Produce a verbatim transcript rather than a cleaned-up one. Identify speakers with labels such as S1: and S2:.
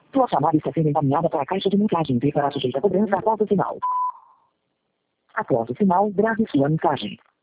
S1: Tua chamada está sendo encaminhada para a caixa de mensagem e será sujeita a cobrança após o sinal. Após o sinal, grave sua mensagem.